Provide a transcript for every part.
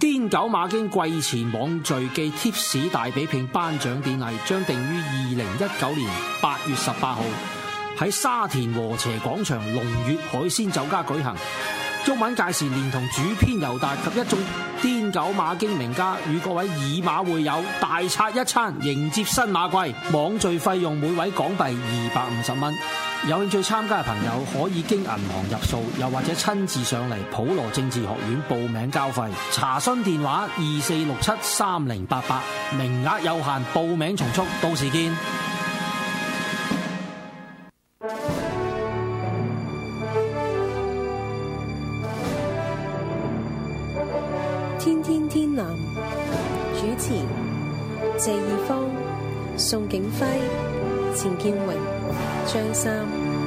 癲狗馬經季前網聚記貼士大比拼頒獎典禮將定於2019年8月18號喺沙田禾輋廣場龍悅海鮮酒家舉行。毓民屆時連同主編尤達及一眾癲狗馬經名家與各位以馬會友大餐一餐，迎接新馬季。網聚費用每位港幣250蚊。有興趣參加嘅朋友可以經銀行入數，又或者親自上嚟普羅政治學院報名交費。查詢電話24673088，名額有限，報名從速，到時見。 天天天藍主持謝義方、宋景輝、錢建榮、張三。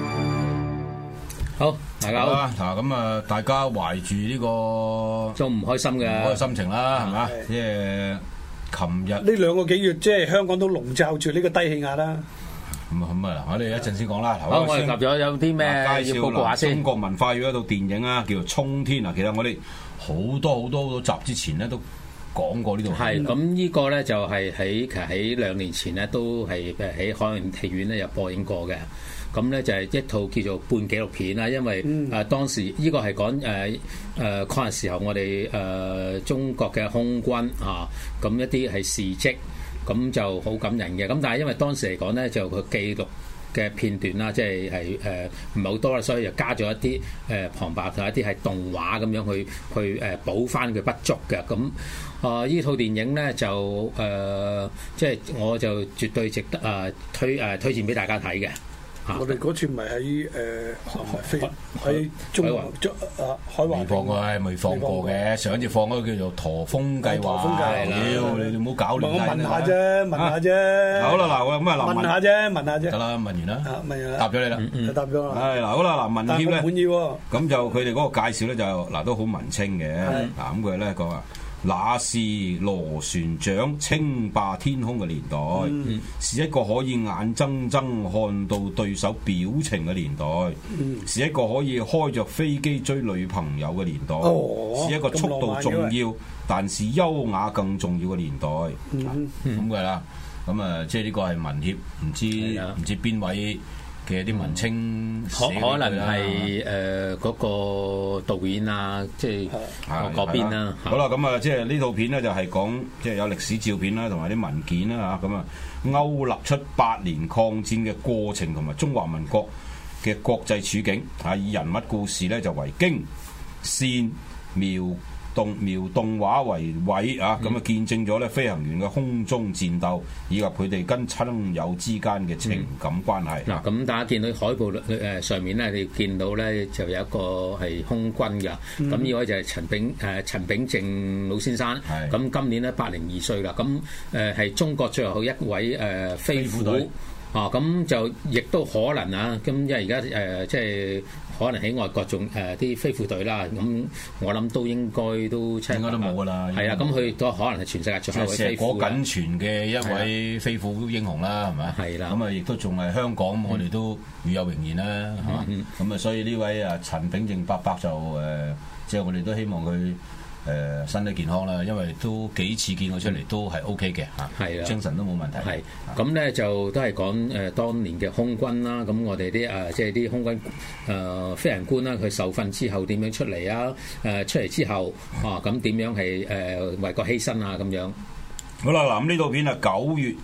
好，大家好啊！咁啊，大家懷住呢個都唔開心嘅心情啦，係嘛？即係琴日呢兩個幾月，即係香港都籠罩住呢個低氣壓啦。 咁啊，我哋一陣先講啦。 好，我哋及咗有啲咩要報告下先。 中國文化有一套電影啊，叫做《衝天》啊。其實我哋好多集之前咧都講過呢套。 係咁，呢個咧就係喺2年前咧都係喺海洋戲院咧有播映過嘅。咁咧就係一套叫做半紀錄片啦，因為當時呢個係講抗日時候我哋中國嘅空軍啊，咁一啲係事蹟。咁就好感人嘅，咁但係因為當時嚟講咧，就佢記錄嘅片段啦，即係唔係好多啦，所以就加咗一啲旁白同一啲係動畫咁樣去補翻佢不足嘅。咁呢套電影咧就即係我就絕對值得推薦俾大家睇嘅。 我哋嗰次咪喺喺中海華未放過嘅，上一次放嗰個叫做駝峰計劃。你唔好搞亂。 我問下啫。 好啦，嗱，咁啊， 問下啫。 得啦，問完啦。 問完答咗你啦。 答咗啦。 係嗱，好啦，嗱，文協咧， 滿意喎。 咁就佢哋嗰個介紹咧，就嗱都好文青嘅。嗱，咁佢咧講話，那是螺旋槳稱霸天空嘅年代，是一個可以眼睜睜看到對手表情嘅年代，是一個可以開着飛機追女朋友嘅年代，是一個速度重要但是優雅更重要嘅年代。咁嘅啦，咁啊，即係呢個係文協，唔知邊位嘅啲文青可能係嗰個導演啊，即係嗰邊啦。 好啦，咁啊，即係呢套片咧就係講即係有歷史照片啦，同埋啲文件啦嚇，咁啊勾勒出8年抗戰嘅過程同埋中華民國嘅國際處境嚇，以人物故事咧就為經，線描動畫為位啊，咁啊見證咗咧飛行員嘅空中戰鬥，以及佢哋跟親友之間嘅情感關係。 嗱，咁大家見到海報上面咧，你見到咧就有一個係空軍嘅，咁呢位就係陳炳正老先生。咁今年咧82歲啦，咁係中國最後一位飛虎。咁就亦都可能啊，咁因為而家即係可能喺外國仲啲飛虎隊啦，咁我諗都應該都冇㗎啦。 係啦，咁佢都可能係全世界最後一位飛虎。 碩果僅存嘅一位飛虎英雄啦，係咪？係啦。咁啊，亦都仲係香港，我哋都與有榮焉啦，係嘛？咁啊，所以呢位陳炳正伯伯就即係我哋都希望佢身體健康啦，因為都幾次見佢出嚟都係 OK 嘅嚇，精神都冇問題。 係咁咧，就都係講當年嘅空軍啦。咁我哋啲即係啲空軍飛行官啦，佢受訓之後點樣出嚟啊？出嚟之後咁點樣係為國犧牲啊？咁樣。 好啦，嗱咁呢套片啊，9月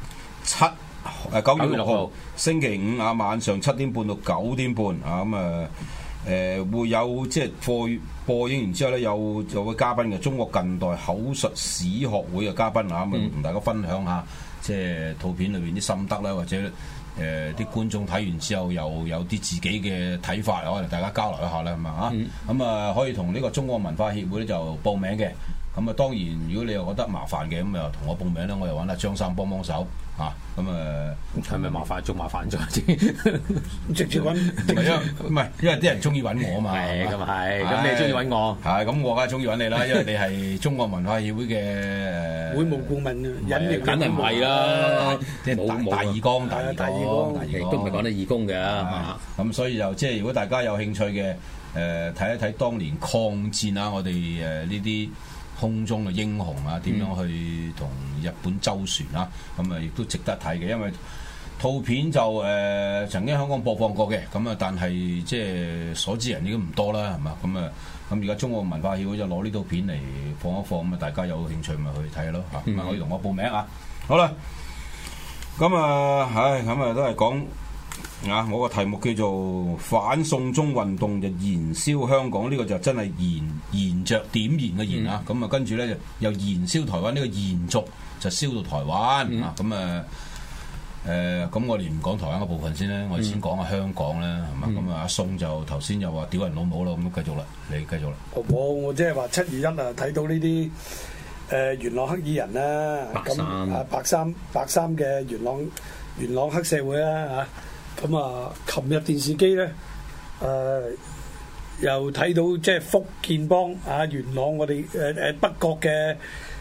6號星期五晚上7點半到9點半啊，咁會有即係播映完之後咧，有位嘉賓嘅中國近代口述史學會嘅嘉賓啊，咁同大家分享下即係套片裏邊啲心得啦，或者啲觀眾睇完之後又有啲自己嘅睇法，可能大家交流一下啦，係嘛嚇？咁可以同呢個中國文化協會咧就報名嘅。咁當然如果你又覺得麻煩嘅，咁又同我報名咧，我又揾阿張生幫手嚇。咁係咪麻煩？仲麻煩咗先， 直接揾。 唔係，因為啲人中意揾我啊嘛。 係咁係，咁你中意揾我？係咁，我梗係中意揾你啦，因為你係中國文化協會嘅會務顧問啊， 梗係唔係啦， 即係大義工， 都唔係講得義工嘅。 咁所以就即係如果大家有興趣嘅，睇一睇當年抗戰啊，我哋呢啲空中嘅英雄啊，點樣去同日本周旋啊，咁啊亦都值得睇嘅，因為套片就曾經香港播放過嘅，咁啊但係即係所知人已經唔多啦，係嘛？咁而家中國文化協會就攞呢套片嚟放一放，咁啊大家有興趣咪去睇咯嚇，咁啊可以同我報名啊。好啦，咁啊，咁啊都係講啊，我個題目叫做反送中運動就燃燒香港，呢個就真係燃着點燃嘅燃啊，咁啊跟住咧就又燃燒台灣，呢個延續就燒到台灣啊，咁啊。咁我哋唔講台灣嘅部分先咧，我哋先講下香港啦，係嘛？咁啊，阿宋就頭先又話屌人老母咯，咁繼續啦，你繼續啦。 我即係話721啊，睇到呢啲元朗黑衣人啦，咁啊白衫嘅元朗黑社會啦嚇，咁啊，琴日電視機咧又睇到即係福建幫啊元朗我哋北角嘅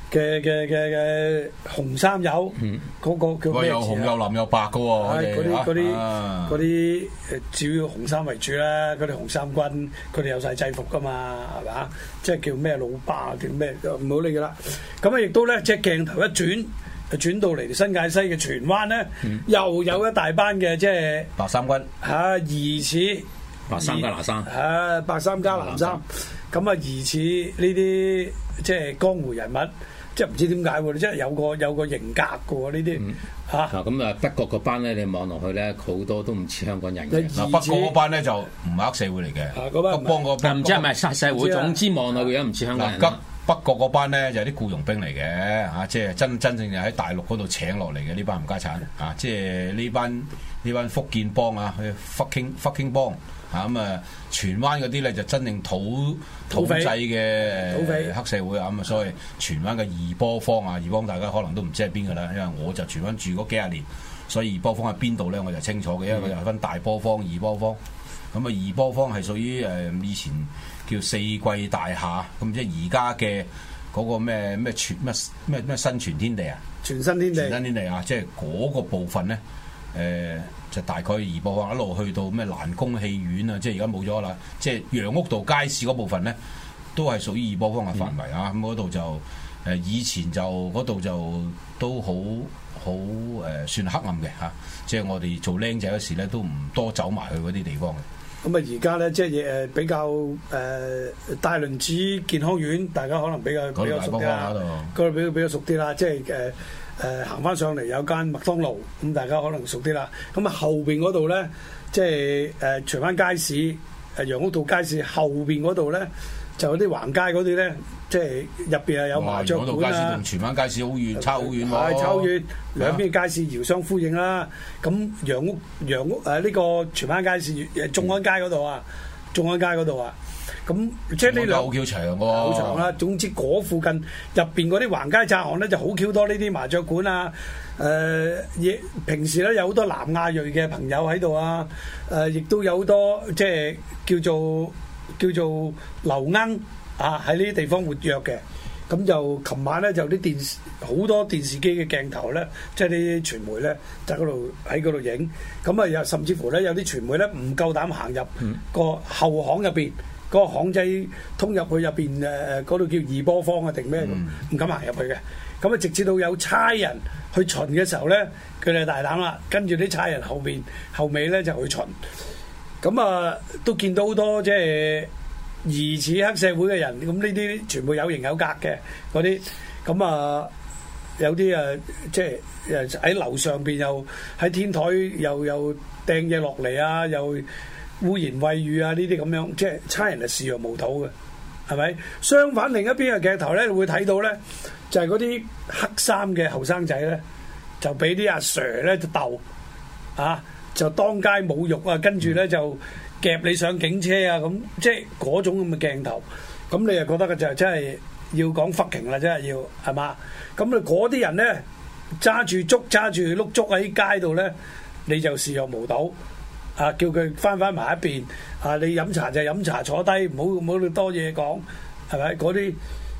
紅衫友，嗰個叫咩字啊？ 又紅又藍又白嘅喎， 嗰啲主要紅衫為主啦，嗰啲紅衫軍，佢哋有晒制服噶嘛，係嘛？即係叫咩老爸叫咩？唔好理㗎啦。咁啊，亦都咧，即係鏡頭一轉到嚟新界西嘅荃灣咧，又有一大班嘅即係白衫軍疑似白衫加藍衫， 白衫加藍衫，咁啊疑似呢啲即係江湖人物。即係唔知點解喎，即係有個型格嘅喎呢啲嚇。 咁啊，北角嗰班咧，你望落去咧，好多都唔似香港人嘅。 北角嗰班咧就唔係黑社會嚟嘅，北幫嗰班唔知係咪殺社會。總之望落去樣唔似香港人。 北角嗰班咧就係啲僱傭兵嚟嘅嚇，即係真正就喺大陸嗰度請落嚟嘅呢班冚家產嚇，即係呢班福建幫啊，福建幫。咁啊，荃灣嗰啲咧就真正土製嘅黑社會啊，咁啊，所以荃灣嘅二波坊啊，二波大家可能都唔知係邊個啦，因為我就荃灣住嗰幾廿年，所以二波坊喺邊度咧我就清楚嘅，因為佢又分大波坊、二波坊。咁啊，二波坊係屬於以前叫四季大廈，咁即係而家嘅嗰個咩新全天地啊？ 全新天地啊，即係嗰個部分咧，就大概二波坊一路去到咩蘭宮戲院啊，即係而家冇咗啦。即係楊屋道街市嗰部分咧，都係屬於二波坊嘅範圍啊。咁嗰度就以前就嗰度就都好算黑暗嘅嚇。即係我哋做僆仔嗰時咧，都唔多走埋去嗰啲地方嘅。 咁啊，而家咧即係比較大輪子健康院，大家可能比較熟啲啦。嗰度比較熟啲啦，即係行翻上嚟有間麥當勞，咁大家可能熟啲啦。咁啊後邊嗰度咧，即係荃灣街市、楊屋道街市後邊嗰度咧，就有啲橫街嗰啲咧，即係入邊啊有麻雀館啊。 街市同荃灣街市好遠，差好遠喎。 係差好遠，兩邊嘅街市遙相呼應啦。咁楊屋呢個荃灣街市眾安街嗰度啊，咁即係呢兩好 Q 長喎， 好長啦。總之嗰附近入邊嗰啲橫街窄巷咧就好 Q 多呢啲麻雀館啊。平時咧有好多南亞裔嘅朋友喺度啊。亦都有好多即係叫做流鶯啊喺呢啲地方活躍嘅。咁就琴晚咧就啲好多電視機嘅鏡頭咧，即係啲傳媒咧就喺嗰度影。咁啊又甚至乎咧有啲傳媒咧唔夠膽行入個後巷入邊。嗰個巷仔通入去入邊嗰度叫二波坊啊定咩？唔敢行入去嘅。咁啊，直至到有差人去巡嘅時候咧，佢哋大膽啦，跟住啲差人後尾咧就去巡。咁啊，都見到好多即係疑似黑社會嘅人。咁呢啲全部有型有格嘅嗰啲。咁啊，有啲即係喺樓上邊又喺天台又掟嘢落嚟啊，又污言穢語啊！呢啲咁樣，即係差人係視若無睹嘅，係咪？相反另一邊嘅鏡頭咧，會睇到咧，就係嗰啲黑衫嘅後生仔咧，就俾啲阿 Sir 咧就鬥啊，就當街侮辱啊，跟住咧就夾你上警車啊，咁即係嗰種咁嘅鏡頭。咁你又覺得嘅就係真係要講 fucking 啦，真係要係嘛？咁你嗰啲人咧揸住碌竹喺街度咧，你就視若無睹。啊！叫佢翻埋一邊啊！你飲茶就飲茶，坐低，唔好多嘢講，係咪？嗰啲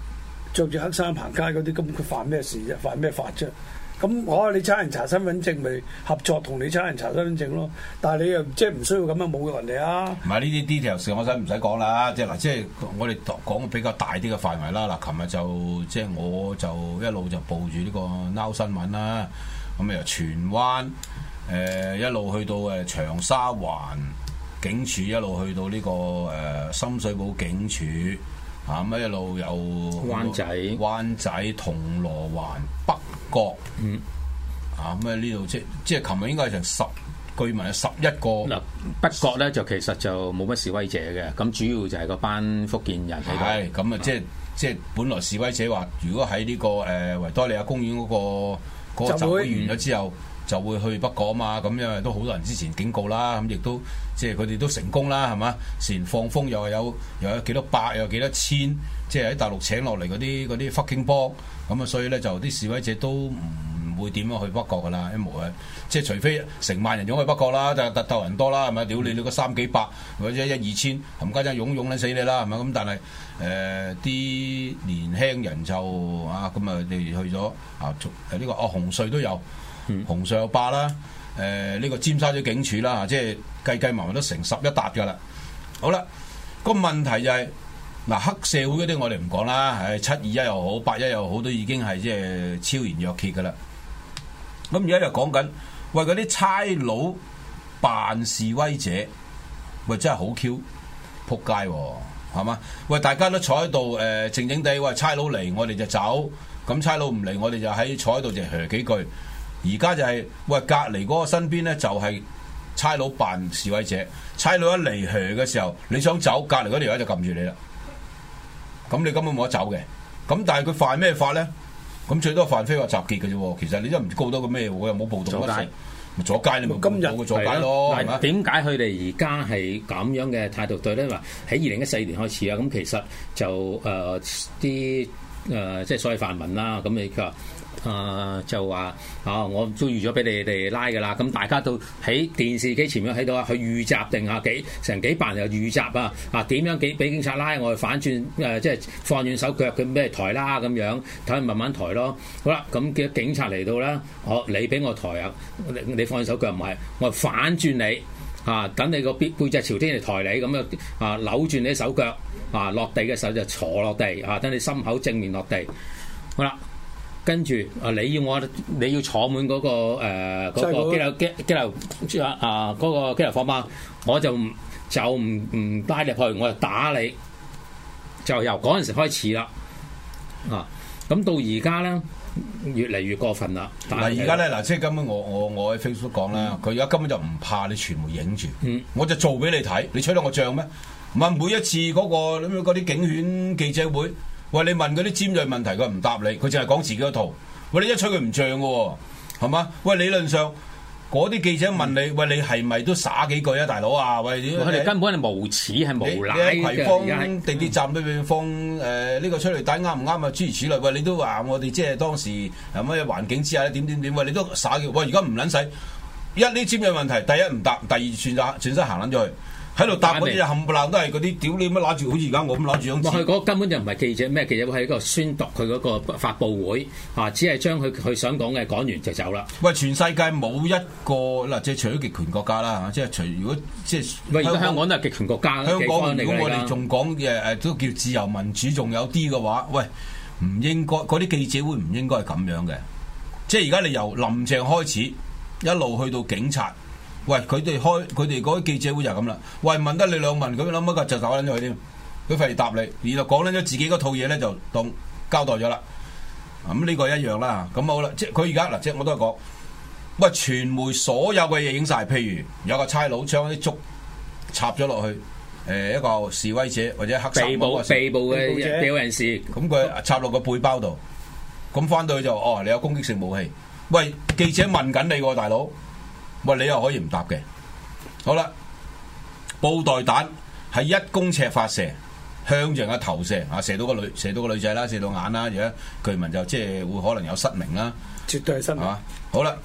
着住黑衫行街嗰啲，咁佢犯咩事啫？犯咩法啫？咁我話你差人查身份證，咪合作同你差人查身份證咯。但係你又即係唔需要咁樣侮辱人哋啊！ 唔係呢啲 details，我唔使講啦。即係嗱，即係我哋講比較大啲嘅範圍啦。嗱，琴日就即係我就一路就報住呢個 Now 新聞啦。咁由荃灣一路去到長沙灣警署，一路去到呢個深水埗警署。啊咁一路有灣仔、銅鑼灣、北角，啊咁呢度即係琴日應該係成據聞有11個。 嗱，北角咧就其實就冇乜示威者嘅，咁主要就係嗰班福建人喺度。 係咁啊，即係本來示威者話，如果喺呢個維多利亞公園嗰個集會完咗之後，就會去北角啊嘛。咁因為都好多人之前警告啦，咁亦都。即係佢哋都成功啦，係嘛？前放風又有幾多百，又有幾多千，即係喺大陸請落嚟嗰啲 fucking 幫，咁啊，所以咧就啲示威者都唔會點樣去北角噶啦，即係除非成萬人湧去北角啦，就鬥人多啦，係咪？屌你個3幾百或者1、2千，冚家真湧死你啦，係咪？咁但係啲年輕人就啊咁啊，你去咗啊呢個紅隧都有，紅隧有罷啦。呢個尖沙咀警署啦，即係計埋都成11笪噶啦。好啦，個問題就係嗱，黑社會嗰啲我哋唔講啦，係721又好，81又好，都已經係即係超然若揭噶啦。咁而家就講緊，喂嗰啲差佬扮示威者，喂真係好 Q 仆街喎，係嘛？喂大家都坐喺度靜靜地，喂差佬嚟我哋就走，咁差佬唔嚟我哋就坐喺度就噓幾句。而家就係喂隔離嗰個身邊咧，就係差佬扮示威者，差佬一嚟噓嘅時候，你想走，隔離嗰條友就撳住你啦。咁你根本冇得走嘅。咁但係佢犯咩法咧？咁最多犯非法集結嘅啫喎。其實你都唔告到佢咩，我又冇暴動嗰時，咪阻街你咪今日佢阻街咯。 嗱，點解佢哋而家係咁樣嘅態度對咧？話喺2014年開始啊，咁其實就啲即係所謂泛民啦，咁你佢話。就話我都預咗俾你哋拉㗎啦，咁大家都喺電視機前面睇到啊，去預習定成幾百人又預習點樣俾警察拉我哋反轉即係放軟手腳嘅咩抬啦咁樣，睇佢慢慢抬咯。好啦，咁嘅警察嚟到啦，你俾我抬啊，你放軟手腳唔係，我反轉你等你個背脊朝天嚟抬你，咁扭轉你手腳落地嘅時候就坐落地等你心口正面落地。好啦。跟住你要坐滿嗰個嗰個機樓嗰個機樓貨包，我就唔拉入去，我就打你。就由嗰陣時開始啦，咁到而家咧越嚟越過分啦。 嗱而家咧即係根本我喺 Facebook 講啦，佢而家根本就唔怕你傳媒影住，我就做俾你睇，你吹到我脹咩？唔係每一次嗰啲警犬記者會。喂，你問嗰啲尖鋭問題，佢唔答你，佢淨係講自己嗰套。喂，你一吹佢唔脹嘅喎，係嘛？喂，理論上嗰啲記者問你，喂，你係咪都耍幾句啊，大佬啊？喂，佢哋根本係無恥，係無賴嘅。 你喺葵芳地鐵站裏邊放呢個催淚彈啱唔啱啊？諸如此類。喂，你都話我哋即係當時係乜嘢環境之下咧？點？喂，你都耍嘅。喂，而家唔撚使一呢尖鋭問題，第一唔答，第二轉身行撚咗去。喺度答嗰啲冚唪唥都係嗰啲屌你乜揦住，好似而家我咁揦住張紙。 佢嗰根本就唔係記者咩記者會，係一個宣讀佢嗰個發佈會只係將佢想講嘅講完就走啦。 喂，全世界冇一個嗱，即係除咗極權國家啦，即係如果即係喂，而家香港都係極權國家。香港如果我哋仲講都叫自由民主，仲有啲嘅話，喂，唔應該嗰啲記者會唔應該係咁樣嘅。即係而家你由林鄭開始一路去到警察。喂，佢哋嗰啲記者會就係咁啦。喂，問得你兩問，佢諗乜嘅就走撚咗佢添，佢費事答你，然後講撚咗自己嗰套嘢咧，就當交代咗啦。咁呢個一樣啦。咁好啦，即係佢而家嗱，即係我都係講，喂，傳媒所有嘅嘢影晒，譬如有個差佬將啲竹插咗落去，一個示威者或者黑衫被捕嘅被捕人士， 咁佢插落個背包度，咁翻到去就你有攻擊性武器。喂，記者問緊你喎，大佬。喂，你又可以唔答嘅。好啦，布袋彈係1公尺發射，向住人嘅頭射，射到個女仔啦，射到眼啦，而家據聞就即係會可能有失明啦， 絕對係失明。 好啦，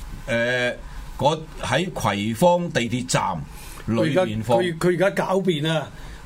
喺葵芳地鐵站裏面放， 佢而家狡辯啊！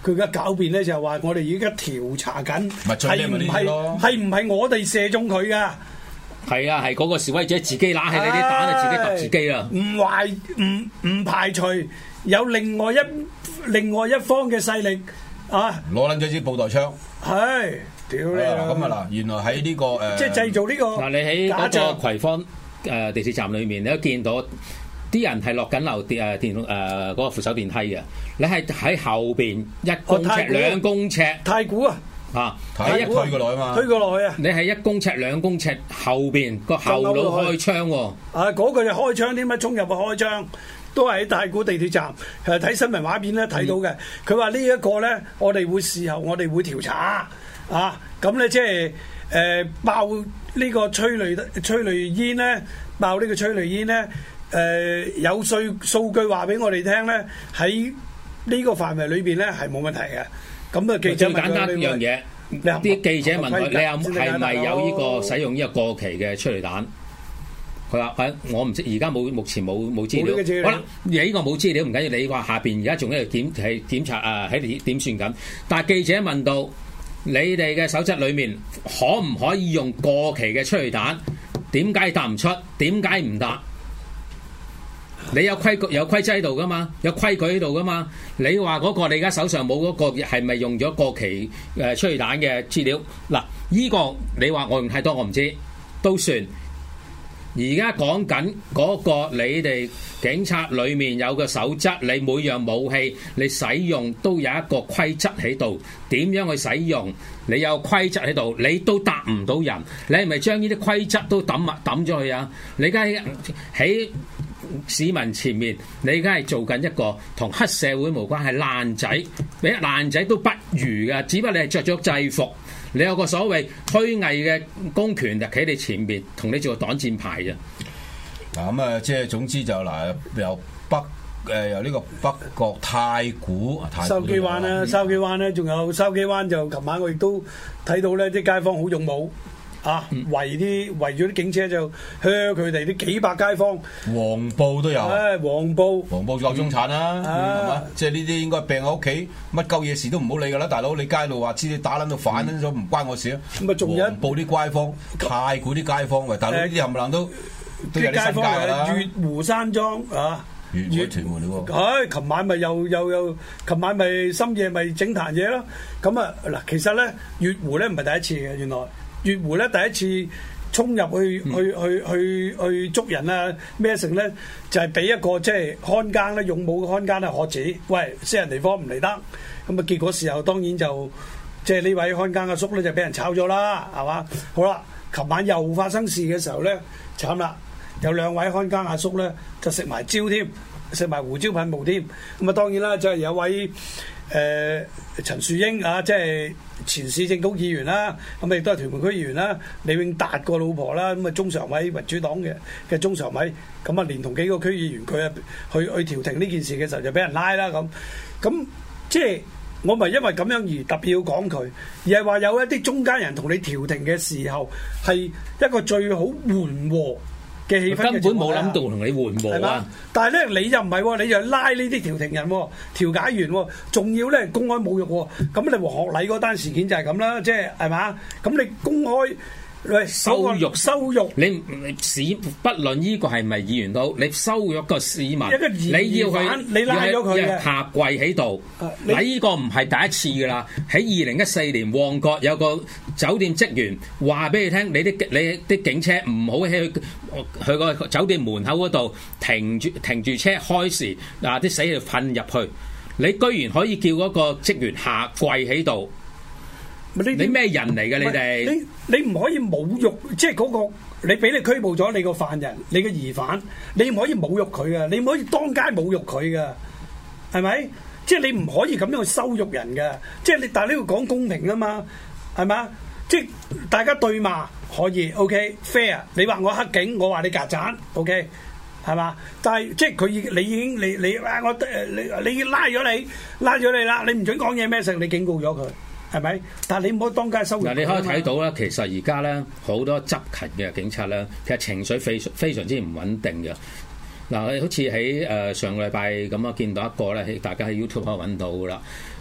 佢嘅狡辯咧就係話我哋而家調查緊咪最叻咪呢啲咯係唔係我哋射中佢㗎？ 係啊，係嗰個示威者自己攞起你啲彈就自己揼自己啦。 唔排除有另外一方嘅勢力啊， 攞撚咗支布袋槍。 係，屌你啊！ 咁啊嗱，原來喺呢個即係製造呢個嗱，你喺嗰個葵芳地鐵站裏面，你都見到啲人係落緊樓嗰個扶手電梯嘅，你係喺後邊1公尺、2公尺， 太古啊！ 睇一推過來啊嘛， 推過來啊！ 你係1公尺、2公尺後邊個後腦開槍喎。 嗰個就開槍點解衝入去開槍？都係喺太古地鐵站，睇新聞畫面咧睇到嘅。佢話呢一個咧，我哋會事後我哋會調查啊。咁咧即係爆呢個催淚煙咧，爆呢個催淚煙咧，有數據話俾我哋聽咧，喺呢個範圍裏邊咧係冇問題嘅。咁啊，記者最簡單一樣嘢，啲記者問佢：你係咪有呢個使用呢個過期嘅催淚彈？佢話：我唔知，而家目前冇資料。好啦，你呢個冇資料唔緊要，你話下邊而家仲喺度檢查喺度點算緊。但係記者問到你哋嘅守則裏面可唔可以用過期嘅催淚彈？點解答唔出？點解唔答？你有規則喺度噶嘛？有規矩喺度噶嘛？你話嗰個你而家手上冇嗰個係咪用咗過期催淚彈嘅資料？嗱，呢個你話我用太多我唔知，都算。而家講緊嗰個你哋警察裏面有個守則，你每樣武器你使用都有一個規則喺度，點樣去使用？你有規則喺度，你都答唔到人，你係咪將呢啲規則都抌咗佢啊？你而家喺市民前面，你而家係做緊一個同黑社會無關係爛仔，比爛仔都不如㗎，只不過你係着咗制服。你有個所謂虛偽嘅公權就企你前面，同你做個擋箭牌啫。 嗱咁啊，即係總之就嗱，由呢個北角太古筲箕灣啦，筲箕灣咧，仲有筲箕灣就琴晚我亦都睇到咧，啲街坊好勇武啊，圍住啲警車就靴佢哋啲幾百街坊， 黃埔都有， 黃埔夠中產啦，係嘛？即係呢啲應該病喺屋企，乜鳩嘢事都唔好理㗎啦，大佬你街度話知你打撚到反咗唔關我事啊！咁啊，仲有黃埔啲街坊、太古啲街坊，喂，大佬呢啲冚唪唥都有啲身家㗎啦。 月湖山莊啊， 月屯門嚟喎。 琴晚咪又琴晚咪深夜咪整壇嘢咯。咁啊嗱，其實咧月湖咧唔係第一次嘅，原來。月湖咧第一次衝入去捉人啊咩成咧，就係俾一個即係看更咧，勇武嘅看更咧喝止，喂，私人地方唔嚟得。咁啊結果時候當然就即係呢位看更阿叔咧就俾人炒咗啦，係嘛？好啦，琴晚又發生事嘅時候咧，慘啦，有2位看更阿叔咧就食埋蕉添，食埋胡椒噴霧添。咁啊當然啦，就係有位陳樹英啊，即係前市政局議員啦，咁亦都係屯門區議員啦，李永達個老婆啦，咁啊中常委民主黨嘅中常委，咁啊連同幾個區議員佢啊去調停呢件事嘅時候就俾人拉啦咁即係我咪因為咁樣而特別要講佢，而係話有一啲中間人同你調停嘅時候係一個最好緩和嘅氣氛， 根本冇諗到同你緩和啊！ 但係咧，你就唔係喎，你就拉呢啲調停人、調解員，仲要咧公開侮辱喎。咁你黃學禮嗰單事件就係咁啦，即係嘛？咁你公開羞辱你不論呢個係咪議員都，你羞辱個市民，你要你拉咗佢嘅下跪喺度。嗱，呢個唔係第一次噶啦。喺2014年旺角有個酒店職員話俾你聽，你啲警車唔好喺佢個酒店門口嗰度停住車開時，嗱啲死就噴入去。你居然可以叫嗰個職員下跪喺度？你咩人嚟嘅？你哋你唔可以侮辱，即係嗰個你俾你拘捕咗你個犯人，你個疑犯，你唔可以侮辱佢噶，你唔可以當街侮辱佢噶，係咪？即係你唔可以咁樣去羞辱人噶，即係你，但係你要講公平啊嘛，係嘛？即係大家對罵可以 OK fair， 你話我黑警，我話你曱甴 OK 係嘛？但係即係佢你已經你拉咗你啦，你唔准講嘢咩事，你警告咗佢。係咪？但係你唔可以當街收。嗱， 你可以睇到啦，其實而家咧好多執勤嘅警察咧，其實情緒非常之唔穩定嘅。嗱，好似喺上個禮拜咁啊，見到一個咧，大家喺 YouTube 可以揾到噶啦。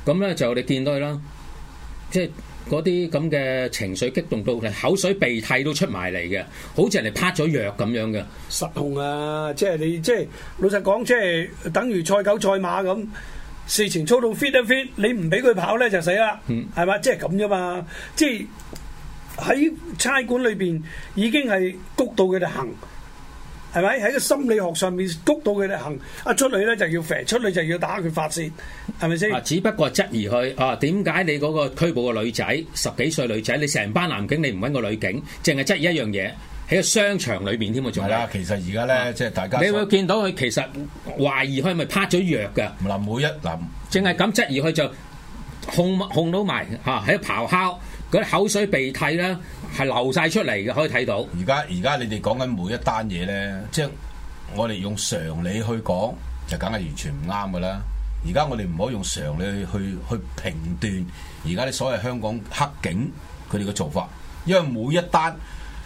咁咧就你見到佢啦，即係嗰啲咁嘅情緒激動到口水鼻涕都出埋嚟嘅，好似人哋啪咗藥咁樣嘅。 失控啊！即係你即係老實講，即係等於賽狗賽馬咁，事前操到 fit 一 fit，你唔俾佢跑咧就死啦，係嘛？即係咁啫嘛！即係喺差館裏邊已經係谷到佢哋行。係咪喺個心理學上面谷到佢哋行？一出去咧就要肥，出去就要打佢發泄，係咪先？ 只不過質疑佢點解你嗰個拘捕個女仔10幾歲女仔，你成班男警你唔揾個女警，淨係質疑一樣嘢喺個商場裏邊添喎，仲係啦。其實而家咧即係大家你會見到佢其實懷疑佢係咪拍咗藥㗎？ 嗱，每一嗱， 淨係咁質疑佢就控到埋喺度咆哮。嗰啲口水鼻涕咧係流晒出嚟嘅，可以睇到。而家你哋講緊每一單嘢咧，即係我哋用常理去講，就梗係完全唔啱噶啦。而家我哋唔可以用常理去評斷而家啲所謂香港黑警佢哋嘅做法，因為每一單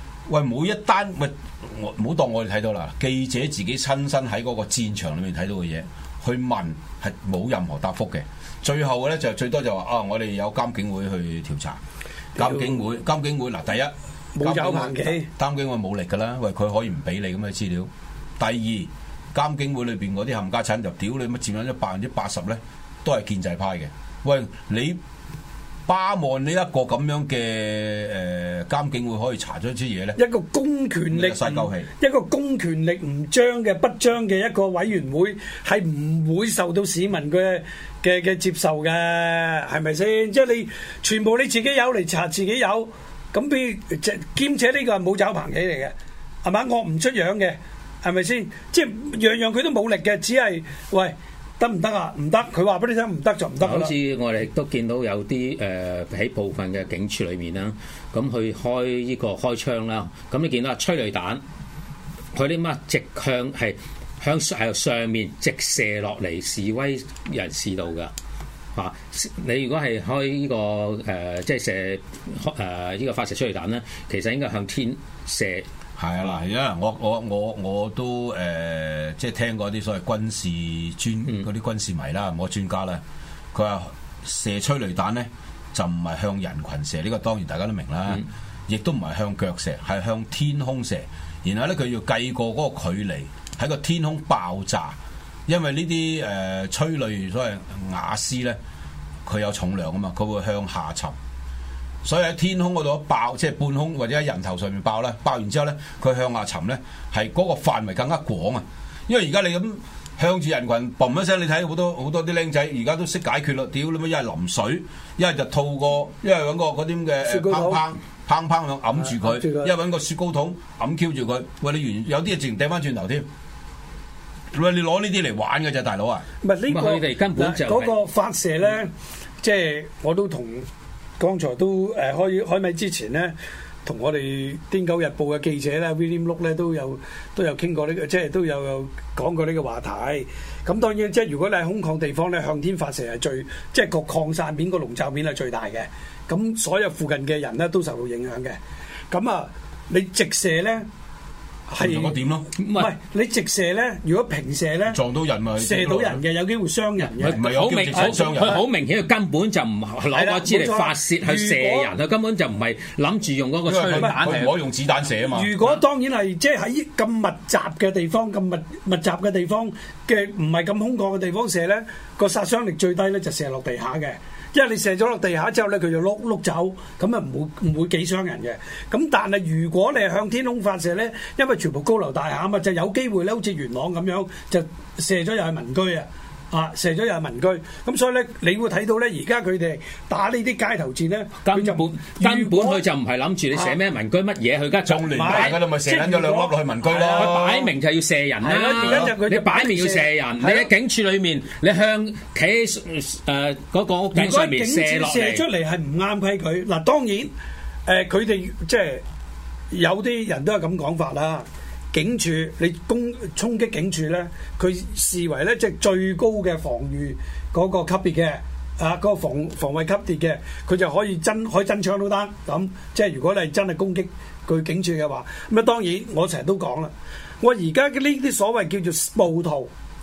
唔好當我哋睇到啦，記者自己親身喺嗰個戰場裏面睇到嘅嘢，去問係冇任何答覆嘅。最後咧就最多就話我哋有監警會去調查。監警會嗱，第一冇有棚企， 監警會冇力噶啦，喂，佢可以唔俾你咁嘅資料。第二，監警會裏邊嗰啲冚家鏟就屌你乜佔咗80%咧，都係建制派嘅。喂，你巴望呢一個咁樣嘅監警會可以查出啲嘢咧？一個公權力唔彰嘅不彰嘅一個委員會，係唔會受到市民嘅接受嘅，係咪先？即係你全部你自己有嚟查自己有，咁兼且呢個係冇找棚企嚟嘅，係嘛？我唔出樣嘅，係咪先？即係樣樣佢都冇力嘅，只係喂。得唔得啊？唔得，佢話俾你聽唔得就唔得。好似我哋都見到有啲喺部分嘅警署裏面啦，咁去開槍啦，咁你見到催淚彈，佢啲乜直向係向上面直射落嚟示威人士度㗎嚇。你如果係開呢個即係射呢個發射催淚彈咧，其實應該向天射。 係啊嗱，因為我都即係聽過啲所謂軍事嗰啲軍事迷啦，唔好專家啦。佢話射催淚彈咧就唔係向人群射，呢個當然大家都明啦。亦都唔係向腳射，係向天空射。然後咧佢要計過嗰個距離喺個天空爆炸，因為呢啲催淚所謂瓦斯咧，佢有重量啊嘛，佢會向下沉。所以喺天空嗰度爆，即係半空或者喺人頭上面爆啦。爆完之後咧，佢向下沉咧，係嗰個範圍更加廣啊！因為而家你咁向住人群嘣一聲，你睇好多啲僆仔，而家都識解決咯。屌你乜一係淋水，一係就套過，一係揾個嗰啲咁嘅砰咁揞住佢，一係揾個雪糕筒揞 Q 住佢。喂，你有啲嘢直情掟翻轉頭添。喂，你攞呢啲嚟玩嘅啫，大佬啊！ 唔係呢個， 佢哋根本就嗰個發射咧，即係我都同。剛才都開咪之前咧，同我哋《癲狗日報》嘅記者咧 William Look 咧都有傾過呢個，即係都有講過呢個話題。咁當然即係如果你喺空曠地方咧，向天發射係最，即係個擴散面個籠罩面係最大嘅。咁所有附近嘅人咧都受到影響嘅。咁啊，你直射咧？係我點咯？ 唔係你直射咧，如果平射咧， 撞到人咪射到人嘅，有機會傷人嘅。 唔係有機會傷人。 佢好明顯，佢根本就唔攞個支嚟發泄去射人，佢根本就唔係諗住用嗰個催淚彈嚟。 佢唔可以用子彈射啊嘛。 如果當然係即係喺咁密集嘅地方、咁密集嘅地方嘅唔係咁空曠嘅地方射咧，個殺傷力最低咧就射落地下嘅。因為你射咗落地下之後咧，佢就碌走，咁啊唔會幾傷人嘅。咁但係如果你係向天空發射咧，因為全部高樓大廈啊嘛，就有機會咧，好似元朗咁樣就射咗入去民居啊，射咗入去民居。咁所以咧，你會睇到咧，而家佢哋打呢啲街頭戰咧， 根本佢就唔係諗住你射咩民居乜嘢，佢而家仲連埋㗎啦，咪射緊咗2粒落去民居咯。 佢擺明就要射人啦，你擺明要射人，你喺警署裏面，你向企嗰個屋頂上面射落嚟， 射出嚟係唔啱規矩。嗱，當然佢哋即係有啲人都係咁講法啦。警署你衝擊警署咧，佢視為咧即係最高嘅防禦嗰個級別嘅嗰個防衛級別嘅，佢就可以真槍都得。咁即係如果你係真係攻擊佢警署嘅話，咁啊當然我成日都講啦，我而家嘅呢啲所謂叫做暴徒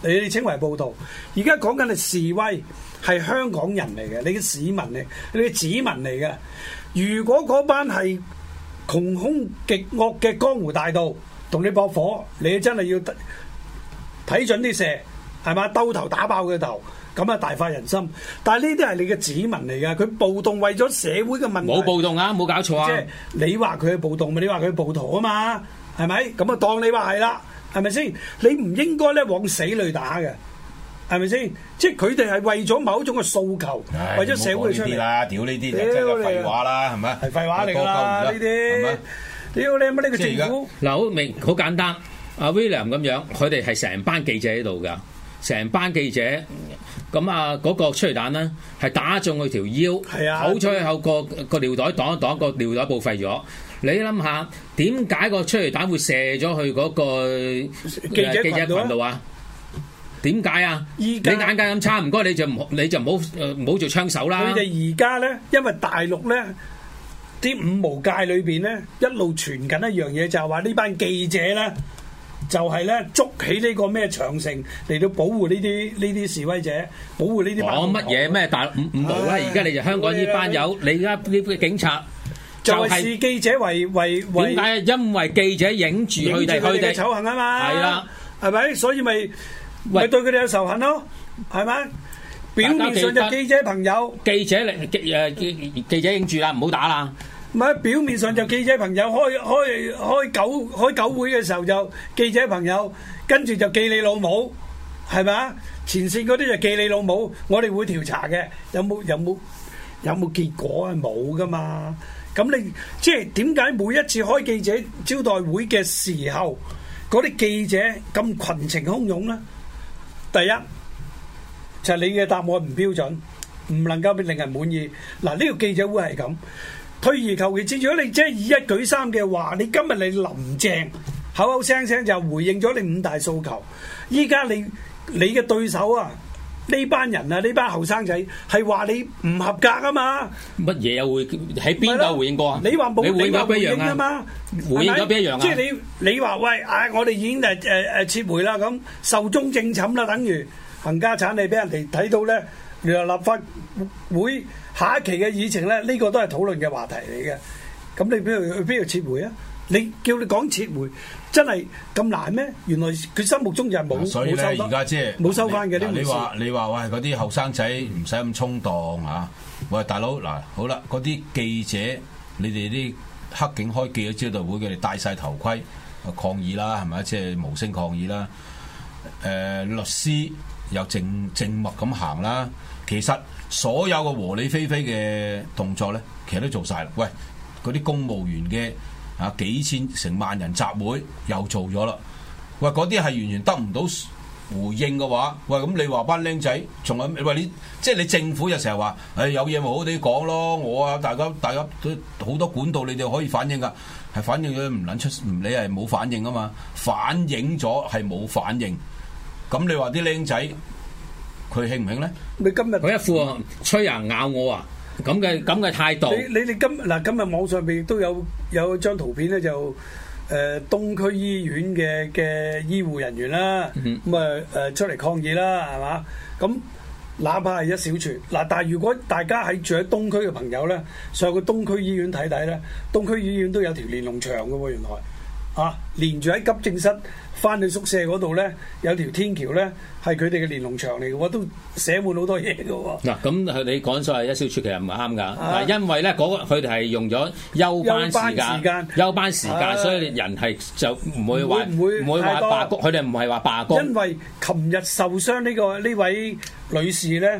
你哋稱為暴徒。而家講緊係示威，係香港人嚟嘅，你嘅市民嚟，你嘅子民嚟嘅。如果嗰班係窮兇極惡嘅江湖大盜同你搏火，你真係要睇準啲射，係嘛？兜頭打爆佢頭，咁啊大快人心。但係呢啲係你嘅子民嚟㗎，佢暴動為咗社會嘅問題。 冇暴動啊，冇搞錯啊！ 即係你話佢係暴動，咪你話佢係暴徒啊嘛？係咪？咁啊當你話係啦，係咪先？你唔應該咧往死裏打嘅，係咪先？即係佢哋係為咗某一種嘅訴求，為咗社會出嚟啦。屌呢啲就真係廢話啦，係咪？ 係廢話嚟㗎啦，呢啲。屌你乜呢個政府？ 嗱，好明好簡單。阿 William 咁樣，佢哋係成班記者喺度㗎，成班記者咁啊嗰個催淚彈咧係打中佢條腰，口出去後個尿袋擋一擋，個尿袋報廢咗。你諗下點解個催淚彈會射咗去嗰個記者群度啊？點解啊？你眼界咁差，唔該你就唔好做槍手啦。 佢哋而家咧，因為大陸咧啲五毛界裏邊咧一路傳緊一樣嘢，就係話呢班記者咧。就係咧捉起呢個咩長城嚟到保護呢啲示威者，保護呢啲。 講乜嘢咩大五毛啦？而家你就香港呢班友，你而家呢啲警察就係視記者為點解？因為記者影住佢哋嘅醜行啊嘛。係啦，係咪？所以咪對佢哋有仇恨咯，係咪？表面上就記者朋友，記者影住啦，唔好打啦。 唔係表面上就記者朋友開狗會嘅時候就記者朋友，跟住就記你老母，係咪啊？前線嗰啲就記你老母，我哋會調查嘅，有冇結果係冇噶嘛？咁你即係點解每一次開記者招待會嘅時候，嗰啲記者咁群情洶湧咧？第一就係你嘅答案唔標準，唔能夠令人滿意。嗱，呢個記者會係咁。退而求其次，如果你即係以一舉三嘅話，你今日你林鄭口口聲聲就回應咗你五大訴求，依家你嘅對手啊，呢班人啊，呢班後生仔係話你唔合格啊嘛？ 乜嘢啊？會喺邊度回應過啊？ 你話冇，你話回應啊嘛？ 回應咗邊一樣啊？ 即係你話喂，我哋已經撤回啦，咁壽終正寢啦，等於冚家產你俾人哋睇到咧，聯合立法會。下一期嘅議程咧，呢個都係討論嘅話題嚟嘅。咁你邊度撤回啊？你叫你講撤回，真係咁難咩？原來佢心目中就係冇。 所以咧，而家即係冇收翻嘅呢回事。 你話喂，嗰啲後生仔唔使咁衝動嚇。喂，大佬嗱，好啦，嗰啲記者，你哋啲黑警開記者招待會，佢哋戴晒頭盔抗議啦，係咪？即係無聲抗議啦。律師又靜默咁行啦。其實所有嘅和理非非嘅動作咧，其實都做晒啦。喂，嗰啲公務員嘅幾千成萬人集會又做咗啦。喂，嗰啲係完全得唔到回應嘅話，喂，咁你話班僆仔仲有？喂，你即係你政府就成日話，有嘢咪好好地講咯。我啊，大家都好多管道，你哋可以反映噶，係反映咗唔撚出，唔理係冇反應啊嘛。反映咗係冇反應，咁你話啲僆仔？佢興唔興咧？ 你今日佢一副吹人咬我啊咁嘅態度。 你今日網上邊都有張圖片咧，就東區醫院嘅醫護人員啦，咁啊出嚟抗議啦，係嘛？咁哪怕係一小撮嗱，但係如果大家喺住喺東區嘅朋友咧，上去東區醫院睇睇咧，東區醫院都有條連儂牆嘅喎，原來連住喺急症室。翻去宿舍嗰度咧，有條天橋咧，係佢哋嘅連儂牆嚟嘅喎，都寫滿好多嘢嘅喎。嗱， 咁你講所謂一小撮其實唔啱㗎，因為咧佢哋係用咗休班時間，所以人係就唔會話罷工，佢哋唔係話罷工。 因為琴日受傷呢位女士咧，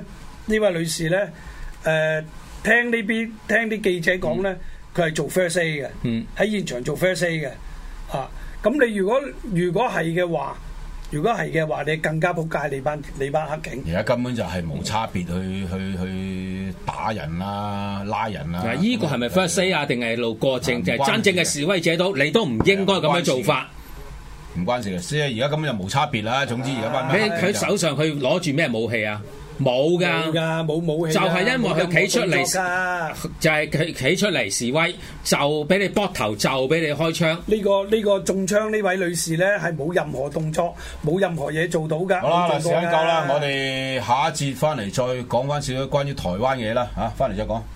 聽啲記者講咧，佢係做 first aid 嘅，喺現場做 first aid 嘅，咁你如果係嘅話，你更加仆街，你班黑警。 而家根本就係冇差別去打人啦、拉人啦。 嗱，依個係咪 first aid 啊？定係路過證？就係真正嘅示威者你都唔應該咁樣做法。 唔關事嘅，即係而家根本就冇差別啦。總之而家班佢手上佢攞住咩武器啊？ 冇冇㗎， 冇武器㗎， 就係因為佢企出嚟冇任何動作㗎就係佢企出嚟示威，就俾你膊頭，就俾你開槍。 呢個中槍呢位女士咧係冇任何動作，冇任何嘢做到㗎。 好啦，嗱，時間夠啦， 冇做過㗎我哋下一節翻嚟再講翻少少關於台灣嘢啦，嚇，翻嚟再講。